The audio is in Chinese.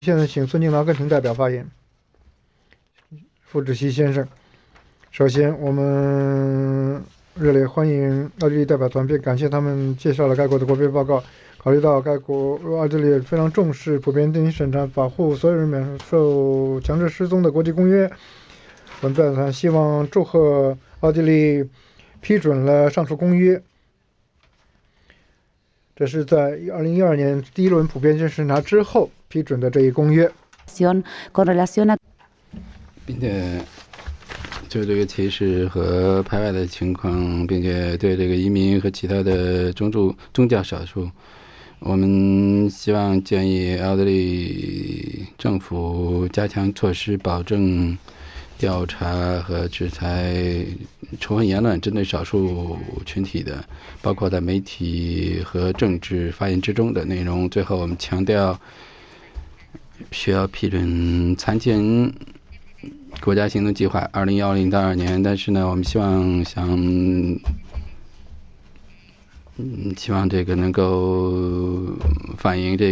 现在请孙敬劳根廷代表发言。副主席先生，首先我们热烈欢迎奥地利代表团，并感谢他们介绍了该国的国别报告。考虑到该国奥地利非常重视普遍定期审查、保护所有人免受强制失踪的国际公约，我们代表团希望祝贺奥地利批准了上述公约。这是在2012年第一轮普遍性审查之后批准的这一公约， 并且就这个歧视和排外的情况，并且对这个移民和其他的宗教少数，我们希望建议奥地利政府加强措施，保证调查和制裁仇恨言论针对少数群体的，包括在媒体和政治发言之中的内容。最后我们强调需要批准残疾人国家行动计划2010到22年，但是呢我们希望这个能够反映这个